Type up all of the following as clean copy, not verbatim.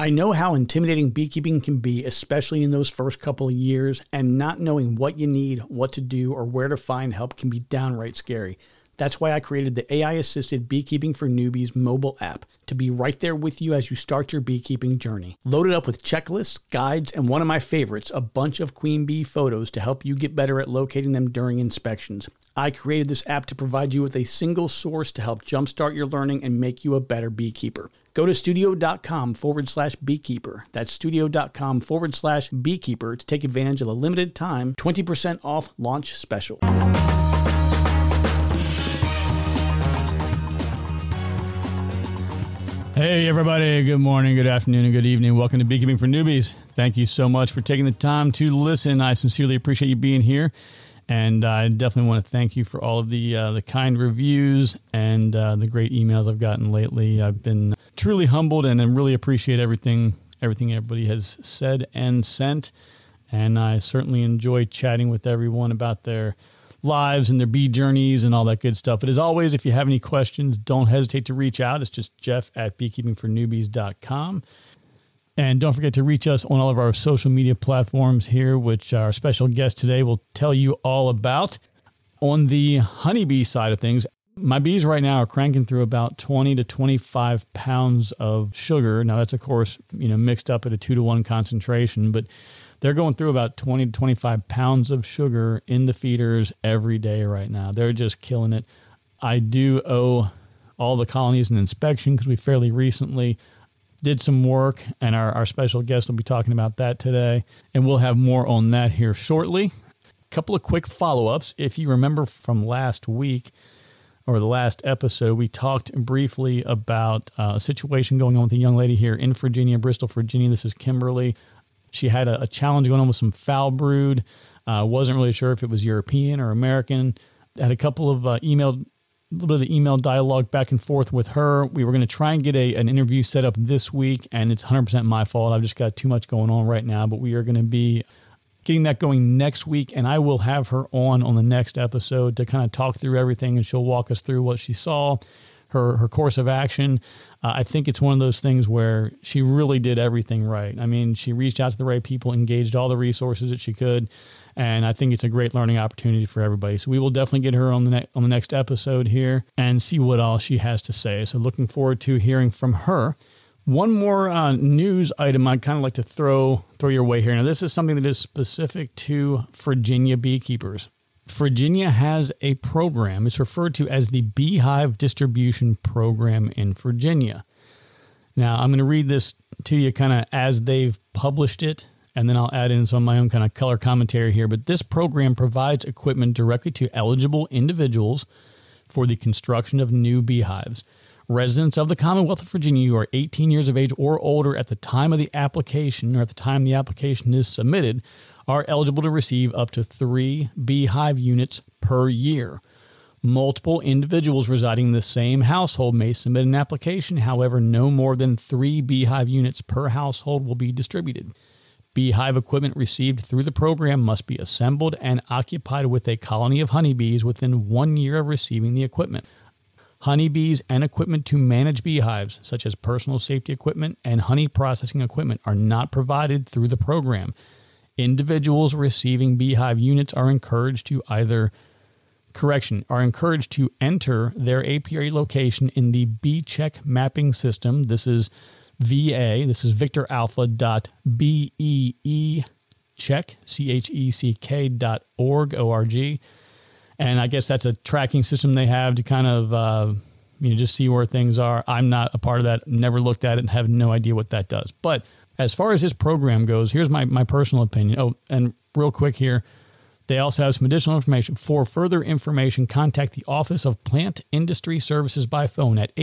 I know how intimidating beekeeping can be, especially in those first couple of years, and not knowing what you need, what to do, or where to find help can be downright scary. That's why I created the AI-assisted Beekeeping for Newbies mobile app to be right there with you as you start your beekeeping journey. Loaded up with checklists, guides, and one of my favorites, a bunch of queen bee photos to help you get better at locating them during inspections. I created this app to provide you with a single source to help jumpstart your learning and make you a better beekeeper. Go to studio.com/beekeeper. That's studio.com/beekeeper to take advantage of the limited time 20% off launch special. Hey everybody, good morning, good afternoon, and good evening. Welcome to Beekeeping for Newbies. Thank you so much for taking the time to listen. I sincerely appreciate you being here. And I definitely want to thank you for all of the kind reviews and the great emails I've gotten lately. I've been truly humbled and I really appreciate everything everybody has said and sent. And I certainly enjoy chatting with everyone about their lives and their bee journeys and all that good stuff. But as always, if you have any questions, don't hesitate to reach out. It's just jeff@beekeepingfornewbies.com. And don't forget to reach us on all of our social media platforms here, which our special guest today will tell you all about. On the honeybee side of things, my bees right now are cranking through about 20 to 25 pounds of sugar. Now that's, of course, mixed up at a 2-to-1 concentration, but they're going through about 20 to 25 pounds of sugar in the feeders every day right now. They're just killing it. I do owe all the colonies an inspection because we fairly recently did some work, and our special guest will be talking about that today, and we'll have more on that here shortly. A couple of quick follow-ups. If you remember from last week or the last episode, we talked briefly about a situation going on with a young lady here in Virginia, Bristol, Virginia. This is Kimberly. She had a challenge going on with some foul brood. Wasn't really sure if it was European or American. Had a couple of a little bit of email dialogue back and forth with her. We were going to try and get an interview set up this week, and it's 100% my fault. I've just got too much going on right now, but we are going to be getting that going next week, and I will have her on the next episode to kind of talk through everything, and she'll walk us through what she saw, her course of action. I think it's one of those things where she really did everything right. I mean, she reached out to the right people, engaged all the resources that she could, and I think it's a great learning opportunity for everybody. So we will definitely get her on the next episode here and see what all she has to say. So looking forward to hearing from her. One more news item I'd kind of like to throw your way here. Now, this is something that is specific to Virginia beekeepers. Virginia has a program. It's referred to as the Beehive Distribution Program in Virginia. Now, I'm going to read this to you kind of as they've published it, and then I'll add in some of my own kind of color commentary here. But this program provides equipment directly to eligible individuals for the construction of new beehives. Residents of the Commonwealth of Virginia who are 18 years of age or older at the time of the application, or at the time the application is submitted, are eligible to receive up to 3 beehive units per year. Multiple individuals residing in the same household may submit an application. However, no more than 3 beehive units per household will be distributed. Beehive equipment received through the program must be assembled and occupied with a colony of honeybees within 1 year of receiving the equipment. Honeybees and equipment to manage beehives, such as personal safety equipment and honey processing equipment, are not provided through the program. Individuals receiving beehive units are encouraged to enter their apiary location in the BeeCheck mapping system. This is VA, this is Victor Alpha .beecheck, CHECK.org. And I guess that's a tracking system they have to kind of, just see where things are. I'm not a part of that, never looked at it, and have no idea what that does. But as far as this program goes, here's my personal opinion. Oh, and real quick here, they also have some additional information. For further information, contact the Office of Plant Industry Services by phone at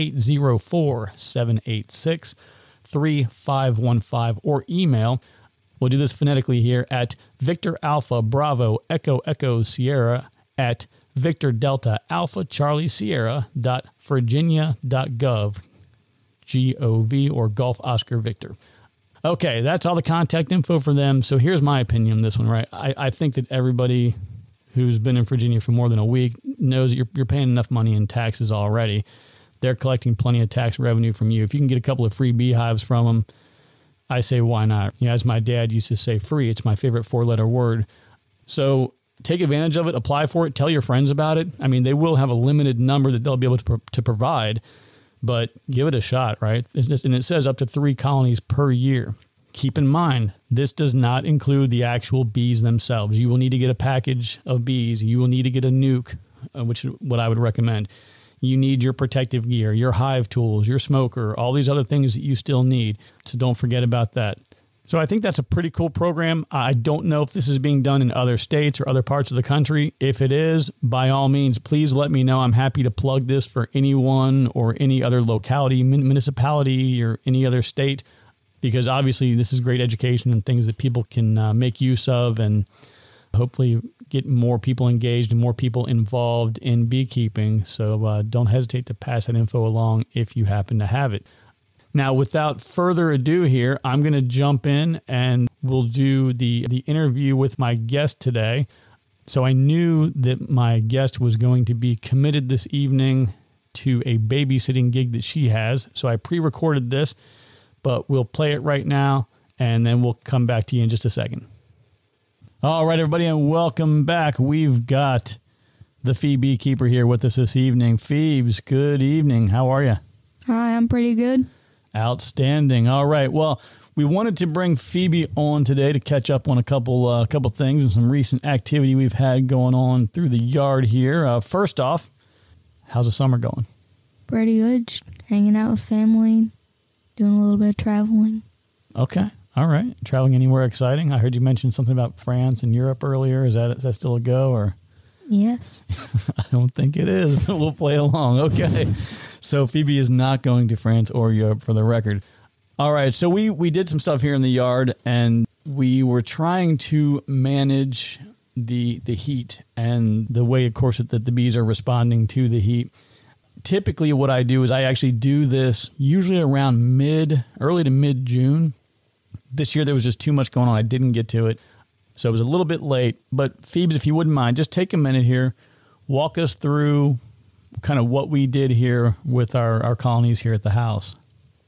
804-786-3515 or email. We'll do this phonetically here at Victor Alpha Bravo Echo Echo Sierra at Victor Delta Alpha Charlie Sierra .virginia.gov, GOV, or Golf Oscar Victor. Okay, that's all the contact info for them. So here's my opinion on this one, right? I think that everybody who's been in Virginia for more than a week knows that you're paying enough money in taxes already. They're collecting plenty of tax revenue from you. If you can get a couple of free beehives from them, I say, why not? As my dad used to say, free. It's my favorite 4-letter word. So take advantage of it, apply for it, tell your friends about it. I mean, they will have a limited number that they'll be able to provide, but give it a shot, right? And it says up to 3 colonies per year. Keep in mind, this does not include the actual bees themselves. You will need to get a package of bees. You will need to get a nuke, which is what I would recommend. You need your protective gear, your hive tools, your smoker, all these other things that you still need. So don't forget about that. So I think that's a pretty cool program. I don't know if this is being done in other states or other parts of the country. If it is, by all means, please let me know. I'm happy to plug this for anyone or any other locality, municipality, or any other state, because obviously this is great education and things that people can make use of and hopefully get more people engaged and more people involved in beekeeping. So don't hesitate to pass that info along if you happen to have it. Now, without further ado here, I'm going to jump in and we'll do the interview with my guest today. So I knew that my guest was going to be committed this evening to a babysitting gig that she has. So I pre-recorded this, but we'll play it right now and then we'll come back to you in just a second. All right, everybody, and welcome back. We've got the Phoebe Beekeeper here with us this evening. Phoebes, good evening. How are you? Hi, I'm pretty good. Outstanding. All right. Well, we wanted to bring Phoebe on today to catch up on a couple things and some recent activity we've had going on through the yard here. First off, how's the summer going? Pretty good. Just hanging out with family, doing a little bit of traveling. Okay. All right. Traveling anywhere exciting? I heard you mention something about France and Europe earlier. Is that still a go or? Yes. I don't think it is. We'll play along. Okay. So Phoebe is not going to France or Europe, for the record. All right. So we did some stuff here in the yard, and we were trying to manage the heat and the way, of course, that the bees are responding to the heat. Typically what I do is I actually do this usually around early to mid-June. This year there was just too much going on. I didn't get to it. So it was a little bit late. But Phoebes, if you wouldn't mind, just take a minute here, walk us through kind of what we did here with our colonies here at the house.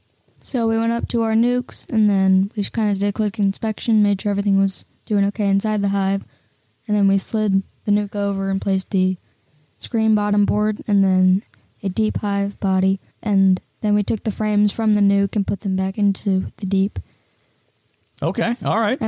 So we went up to our nukes, and then we just kind of did a quick inspection, made sure everything was doing okay inside the hive. And then we slid the nuke over and placed the screen bottom board and then a deep hive body. And then we took the frames from the nuke and put them back into the deep. Okay. All right.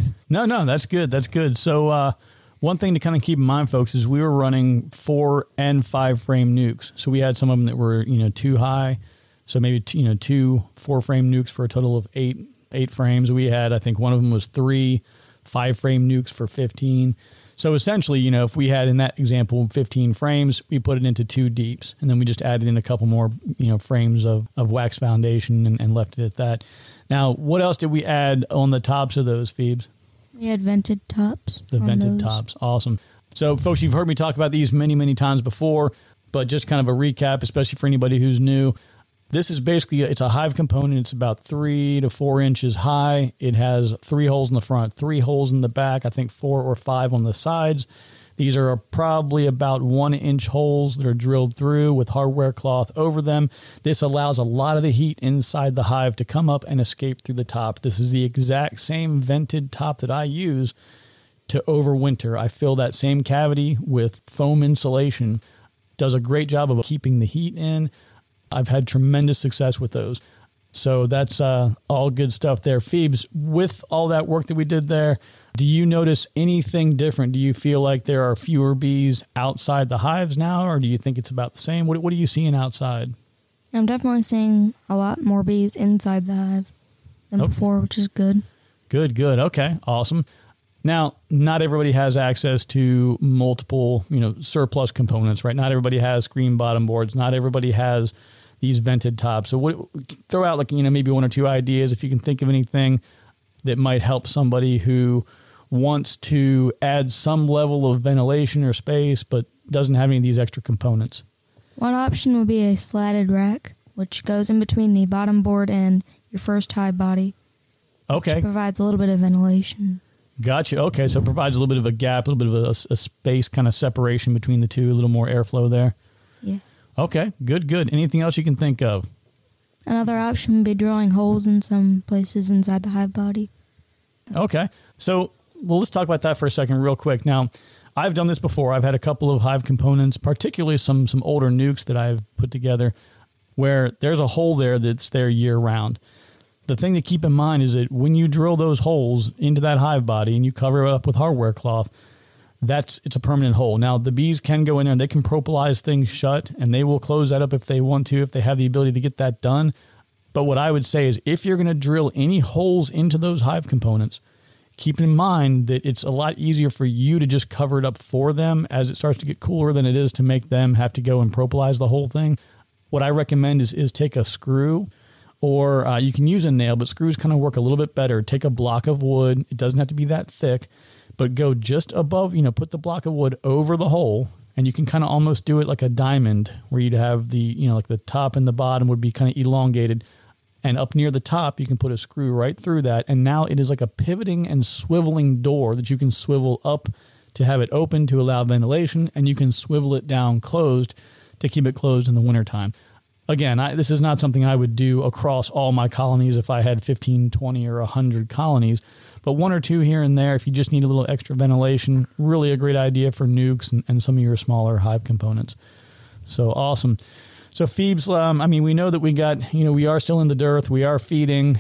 No, that's good. That's good. So one thing to kind of keep in mind, folks, is we were running 4 and 5 frame nukes. So we had some of them that were, too high. So maybe, 2 4-frame nukes for a total of 8 frames. We had, I think one of them was 3 5-frame nukes for 15. So essentially, if we had in that example 15 frames, we put it into 2 deeps. And then we just added in a couple more, frames of wax foundation and left it at that. Now, what else did we add on the tops of those, Phoebes? We had vented tops. The vented tops. Awesome. So, folks, you've heard me talk about these many, many times before, but just kind of a recap, especially for anybody who's new. This is basically, it's a hive component. It's about 3 to 4 inches high. It has 3 holes in the front, 3 holes in the back, I think 4 or 5 on the sides. These are probably about 1-inch holes that are drilled through with hardware cloth over them. This allows a lot of the heat inside the hive to come up and escape through the top. This is the exact same vented top that I use to overwinter. I fill that same cavity with foam insulation. Does a great job of keeping the heat in. I've had tremendous success with those. So that's all good stuff there. Phoebes, with all that work that we did there, do you notice anything different? Do you feel like there are fewer bees outside the hives now, or do you think it's about the same? What are you seeing outside? I'm definitely seeing a lot more bees inside the hive than before, which is good. Good. Okay, awesome. Now, not everybody has access to multiple, surplus components, right? Not everybody has screen bottom boards. Not everybody has these vented tops. So throw out maybe 1 or 2 ideas if you can think of anything that might help somebody who wants to add some level of ventilation or space, but doesn't have any of these extra components. One option would be a slatted rack, which goes in between the bottom board and your first hive body. Okay. Which provides a little bit of ventilation. Gotcha. Okay. So it provides a little bit of a gap, a little bit of a space kind of separation between the two, a little more airflow there. Yeah. Okay. Good. Anything else you can think of? Another option would be drilling holes in some places inside the hive body. Okay. So, well, let's talk about that for a second real quick. Now, I've done this before. I've had a couple of hive components, particularly some older nukes that I've put together where there's a hole there that's there year round. The thing to keep in mind is that when you drill those holes into that hive body and you cover it up with hardware cloth, it's a permanent hole. Now, the bees can go in there and they can propolize things shut, and they will close that up if they want to, if they have the ability to get that done. But what I would say is if you're going to drill any holes into those hive components, keep in mind that it's a lot easier for you to just cover it up for them as it starts to get cooler than it is to make them have to go and propolize the whole thing. What I recommend is take a screw, or you can use a nail, but screws kind of work a little bit better. Take a block of wood. It doesn't have to be that thick, but go just above, put the block of wood over the hole, and you can kind of almost do it like a diamond where you'd have the, like the top and the bottom would be kind of elongated. And up near the top, you can put a screw right through that. And now it is like a pivoting and swiveling door that you can swivel up to have it open to allow ventilation, and you can swivel it down closed to keep it closed in the wintertime. Again, this is not something I would do across all my colonies if I had 15, 20, or 100 colonies. But one or two here and there, if you just need a little extra ventilation, really a great idea for nukes and some of your smaller hive components. So awesome. So Phoebes, we know that we are still in the dearth. We are feeding.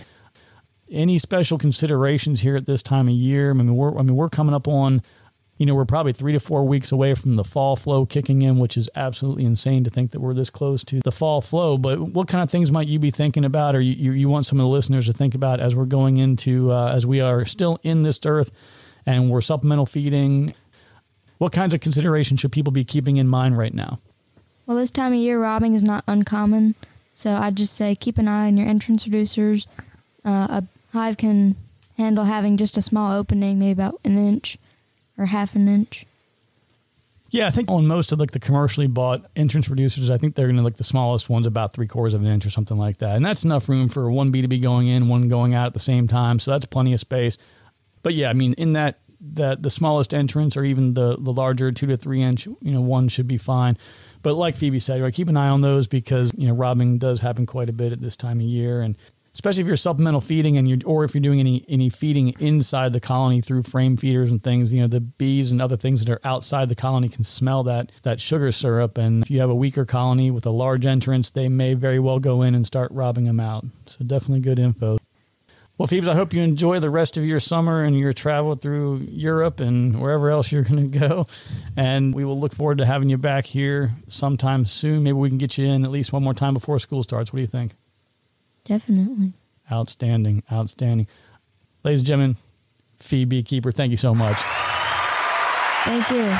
Any special considerations here at this time of year? We're coming up on, we're probably 3 to 4 weeks away from the fall flow kicking in, which is absolutely insane to think that we're this close to the fall flow. But what kind of things might you be thinking about, or you want some of the listeners to think about as we're going into, as we are still in this dearth and we're supplemental feeding? What kinds of considerations should people be keeping in mind right now? Well, this time of year, robbing is not uncommon, so I'd just say keep an eye on your entrance reducers. A hive can handle having just a small opening, maybe about an inch or half an inch. Yeah, I think on most of the commercially bought entrance reducers, I think they're going to the smallest one's about 3/4 of an inch or something like that. And that's enough room for one bee to be going in, one going out at the same time. So that's plenty of space. But yeah, in that the smallest entrance or even the larger 2 to 3 inch, one should be fine. But like Phoebe said, right, keep an eye on those because, robbing does happen quite a bit at this time of year. And especially if you're supplemental feeding or if you're doing any feeding inside the colony through frame feeders and things, the bees and other things that are outside the colony can smell that sugar syrup. And if you have a weaker colony with a large entrance, they may very well go in and start robbing them out. So definitely good info. Well, Phoebes, I hope you enjoy the rest of your summer and your travel through Europe and wherever else you're going to go. And we will look forward to having you back here sometime soon. Maybe we can get you in at least one more time before school starts. What do you think? Definitely. Outstanding. Ladies and gentlemen, Phoebe Beekeeper, thank you so much. Thank you.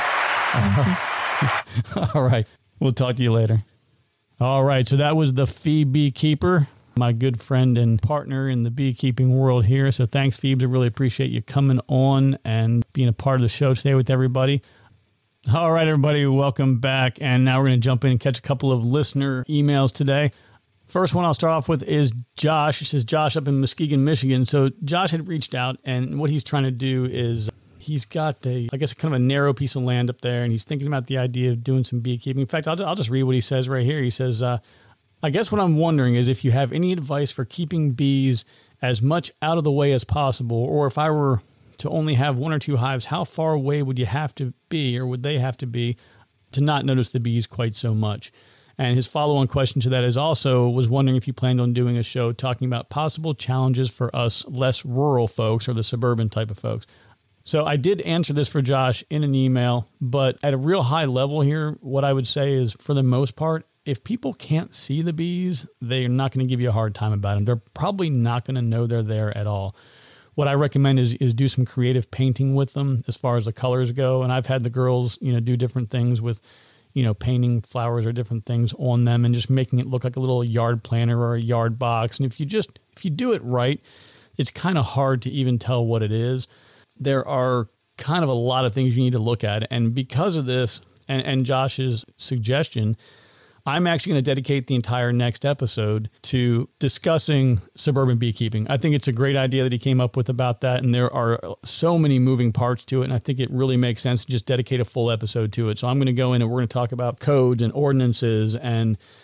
All right. We'll talk to you later. All right. So that was the Phoebe Beekeeper, my good friend and partner in the beekeeping world here. So thanks, Phoebes. I really appreciate you coming on and being a part of the show today with everybody. All right, everybody, welcome back. And now we're going to jump in and catch a couple of listener emails today. First one I'll start off with is Josh. It says Josh up in Muskegon, Michigan. So Josh had reached out, and what he's trying to do is he's got kind of a narrow piece of land up there, and he's thinking about the idea of doing some beekeeping. In fact, I'll just read what he says right here. He says, I guess what I'm wondering is if you have any advice for keeping bees as much out of the way as possible, or if I were to only have 1 or 2 hives, how far away would you have to be, or would they have to be, to not notice the bees quite so much? And his follow-on question to that is also was wondering if you planned on doing a show talking about possible challenges for us less rural folks or the suburban type of folks. So I did answer this for Josh in an email, but at a real high level here, what I would say is for the most part, if people can't see the bees, they're not going to give you a hard time about them. They're probably not going to know they're there at all. What I recommend is do some creative painting with them as far as the colors go. And I've had the girls, do different things with, painting flowers or different things on them and just making it look like a little yard planter or a yard box. And if you do it right, it's kind of hard to even tell what it is. There are kind of a lot of things you need to look at. And because of this and Josh's suggestion, I'm actually going to dedicate the entire next episode to discussing suburban beekeeping. I think it's a great idea that he came up with about that. And there are so many moving parts to it. And I think it really makes sense to just dedicate a full episode to it. So I'm going to go in and we're going to talk about codes and ordinances and,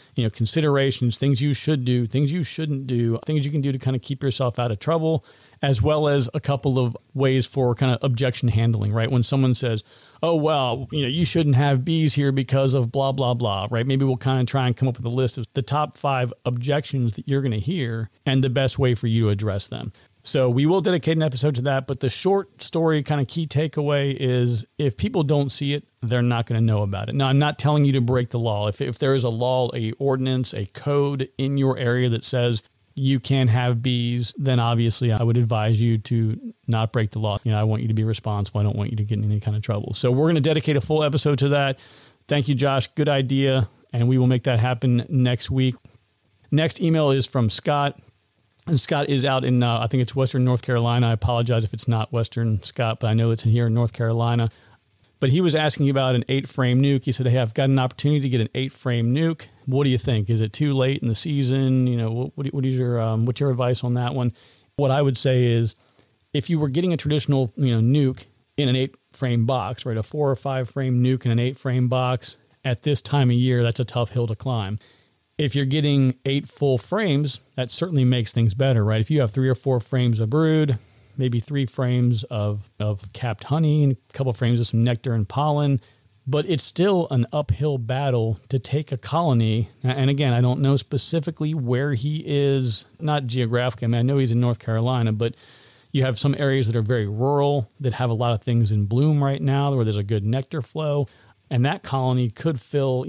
considerations, things you should do, things you shouldn't do, things you can do to kind of keep yourself out of trouble, as well as a couple of ways for kind of objection handling, right? When someone says, oh, well, you shouldn't have bees here because of blah, blah, blah, right? Maybe we'll kind of try and come up with a list of the top 5 objections that you're going to hear and the best way for you to address them. So we will dedicate an episode to that. But the short story kind of key takeaway is if people don't see it, they're not going to know about it. Now, I'm not telling you to break the law. If there is a law, a ordinance, a code in your area that says you can't have bees, then obviously I would advise you to not break the law. I want you to be responsible. I don't want you to get in any kind of trouble. So we're going to dedicate a full episode to that. Thank you, Josh. Good idea. And we will make that happen next week. Next email is from Scott. And Scott is out in, I think it's Western North Carolina. I apologize if it's not Western, Scott, but I know it's in here in North Carolina. But he was asking about an 8-frame nuke. He said, hey, I've got an opportunity to get an 8-frame nuke. What do you think? Is it too late in the season? What's your advice on that one? What I would say is if you were getting a traditional, nuke in an 8-frame box, right, a 4 or 5 frame nuke in an 8-frame box at this time of year, that's a tough hill to climb. If you're getting 8 full frames, that certainly makes things better, right? If you have 3 or 4 frames of brood, maybe 3 frames of capped honey, and a couple of frames of some nectar and pollen, but it's still an uphill battle to take a colony. And again, I don't know specifically where he is, not geographically. I mean, I know he's in North Carolina, but you have some areas that are very rural that have a lot of things in bloom right now where there's a good nectar flow. And that colony could fill,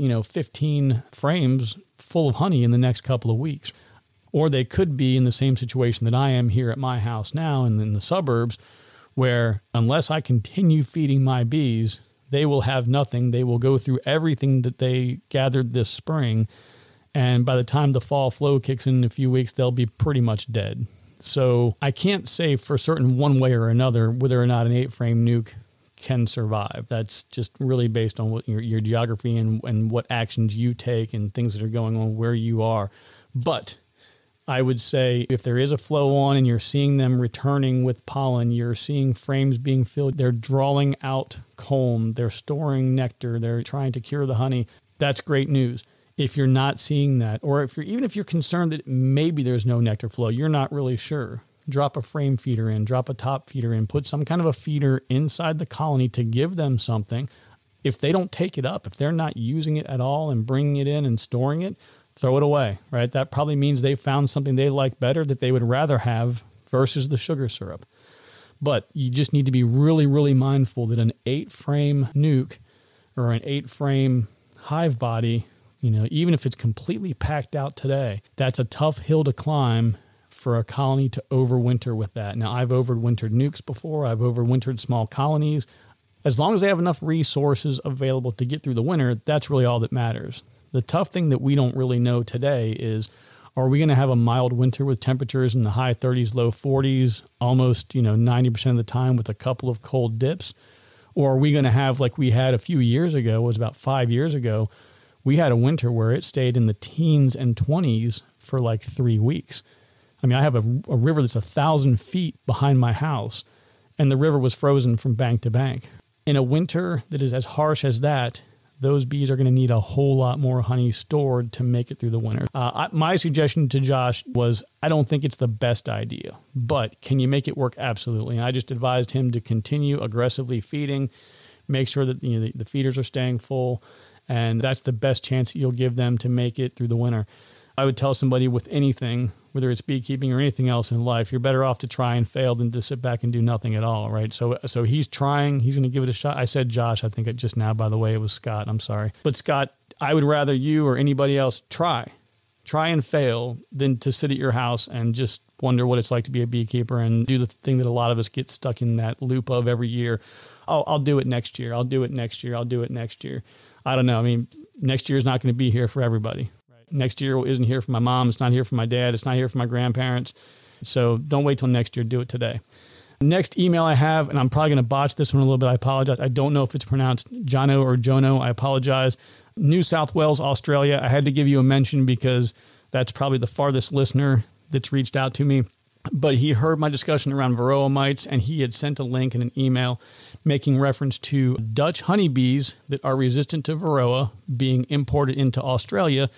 15 frames full of honey in the next couple of weeks. Or they could be in the same situation that I am here at my house now and in the suburbs, where unless I continue feeding my bees, they will have nothing. They will go through everything that they gathered this spring. And by the time the fall flow kicks in a few weeks, they'll be pretty much dead. So I can't say for certain one way or another whether or not an 8-frame nuke can survive. That's just really based on what your geography and what actions you take and things that are going on where you are. But I would say if there is a flow on and you're seeing them returning with pollen, you're seeing frames being filled, they're drawing out comb, they're storing nectar, they're trying to cure the honey, that's great news. If you're not seeing that, or even if you're concerned that maybe there's no nectar flow, you're not really sure, drop a frame feeder in, drop a top feeder in, put some kind of a feeder inside the colony to give them something. If they don't take it up, if they're not using it at all and bringing it in and storing it, throw it away, right? That probably means they found something they like better that they would rather have versus the sugar syrup. But you just need to be really, really mindful that an 8-frame nuke or an 8-frame hive body, even if it's completely packed out today, that's a tough hill to climb for a colony to overwinter with that. Now, I've overwintered nukes before. I've overwintered small colonies. As long as they have enough resources available to get through the winter, that's really all that matters. The tough thing that we don't really know today is, are we going to have a mild winter with temperatures in the high 30s, low 40s, almost, 90% of the time with a couple of cold dips? Or are we going to have, like we had a few years ago, it was about 5 years ago, we had a winter where it stayed in the teens and 20s for like 3 weeks. I mean, I have a river that's 1,000 feet behind my house, and the river was frozen from bank to bank. In a winter that is as harsh as that, those bees are going to need a whole lot more honey stored to make it through the winter. My suggestion to Josh was, I don't think it's the best idea, but can you make it work? Absolutely. And I just advised him to continue aggressively feeding, make sure that the feeders are staying full, and that's the best chance that you'll give them to make it through the winter. I would tell somebody with anything, whether it's beekeeping or anything else in life, you're better off to try and fail than to sit back and do nothing at all, right? So he's trying. He's going to give it a shot. I said Josh, I think it just now, by the way, it was Scott. I'm sorry. But Scott, I would rather you or anybody else try and fail than to sit at your house and just wonder what it's like to be a beekeeper and do the thing that a lot of us get stuck in that loop of every year. Oh, I'll do it next year. I'll do it next year. I'll do it next year. I don't know. I mean, next year is not going to be here for everybody. Next year isn't here for my mom. It's not here for my dad. It's not here for my grandparents. So don't wait till next year. Do it today. Next email I have, and I'm probably going to botch this one a little bit. I apologize. I don't know if it's pronounced Jono or Jono. I apologize. New South Wales, Australia. I had to give you a mention because that's probably the farthest listener that's reached out to me. But he heard my discussion around varroa mites, and he had sent a link in an email making reference to Dutch honeybees that are resistant to varroa being imported into Australia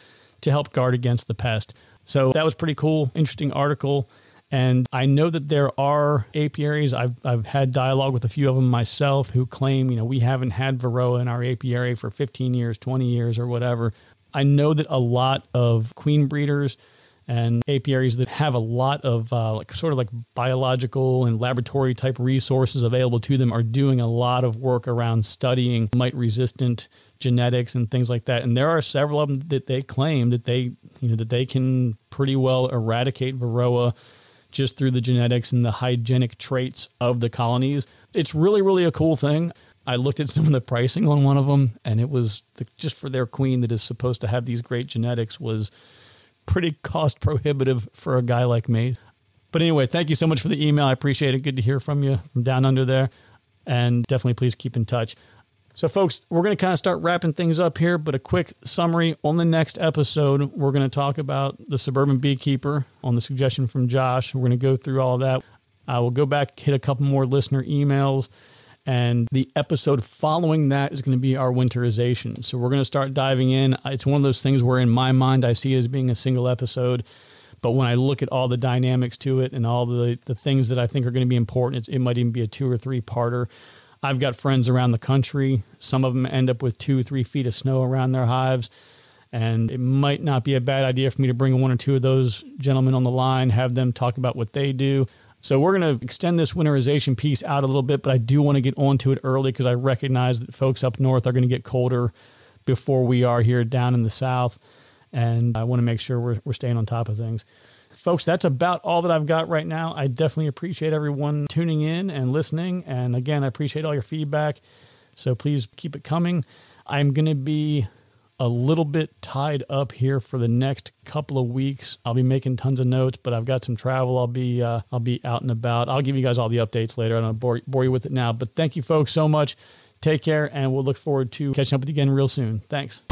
to help guard against the pest. So that was pretty cool, interesting article. And I know that there are apiaries. I've had dialogue with a few of them myself who claim, we haven't had Varroa in our apiary for 15 years, 20 years or whatever. I know that a lot of queen breeders and apiaries that have a lot of sort of biological and laboratory type resources available to them are doing a lot of work around studying mite resistant genetics and things like that. And there are several of them that they claim that they can pretty well eradicate Varroa just through the genetics and the hygienic traits of the colonies. It's really, really a cool thing. I looked at some of the pricing on one of them, and it was just for their queen that is supposed to have these great genetics was pretty cost prohibitive for a guy like me. But anyway, thank you so much for the email. I appreciate it. Good to hear from you from down under there. And definitely please keep in touch. So folks, we're going to kind of start wrapping things up here, but a quick summary. On the next episode, we're going to talk about the suburban beekeeper on the suggestion from Josh. We're going to go through all of that. I will go back, hit a couple more listener emails. And the episode following that is going to be our winterization. So we're going to start diving in. It's one of those things where in my mind, I see it as being a single episode. But when I look at all the dynamics to it and all the things that I think are going to be important, it might even be a 2 or 3 parter. I've got friends around the country. Some of them end up with 2-3 feet of snow around their hives. And it might not be a bad idea for me to bring 1 or 2 of those gentlemen on the line, have them talk about what they do. So we're going to extend this winterization piece out a little bit, but I do want to get onto it early because I recognize that folks up north are going to get colder before we are here down in the south. And I want to make sure we're staying on top of things. Folks, that's about all that I've got right now. I definitely appreciate everyone tuning in and listening. And again, I appreciate all your feedback. So please keep it coming. I'm going to be a little bit tied up here for the next couple of weeks. I'll be making tons of notes, but I've got some travel. I'll be out and about. I'll give you guys all the updates later. I don't bore you with it now, but thank you folks so much. Take care, and we'll look forward to catching up with you again real soon. Thanks.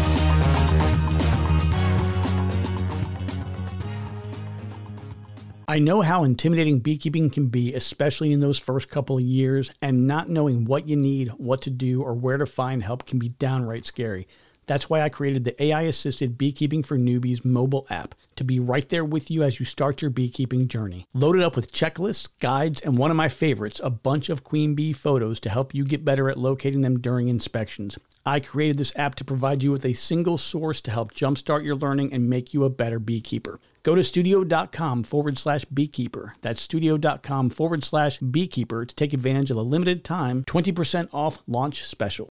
I know how intimidating beekeeping can be, especially in those first couple of years, and not knowing what you need, what to do, or where to find help can be downright scary. That's why I created the AI-assisted Beekeeping for Newbies mobile app to be right there with you as you start your beekeeping journey. Loaded up with checklists, guides, and one of my favorites, a bunch of queen bee photos to help you get better at locating them during inspections. I created this app to provide you with a single source to help jumpstart your learning and make you a better beekeeper. Go to studio.com/beekeeper. That's studio.com/beekeeper to take advantage of a limited time 20% off launch special.